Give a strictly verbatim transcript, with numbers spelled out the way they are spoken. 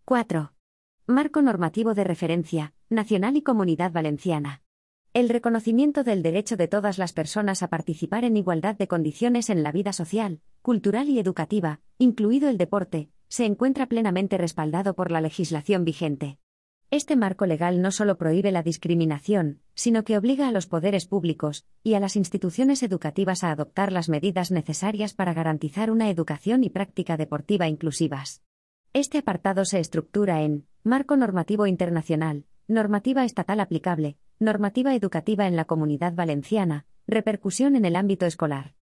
cuatro. Marco normativo de referencia, nacional y Comunidad Valenciana. El reconocimiento del derecho de todas las personas a participar en igualdad de condiciones en la vida social, cultural y educativa, incluido el deporte, se encuentra plenamente respaldado por la legislación vigente. Este marco legal no solo prohíbe la discriminación, sino que obliga a los poderes públicos y a las instituciones educativas a adoptar las medidas necesarias para garantizar una educación y práctica deportiva inclusivas. Este apartado se estructura en marco normativo internacional, normativa estatal aplicable, normativa educativa en la Comunidad Valenciana, repercusión en el ámbito escolar.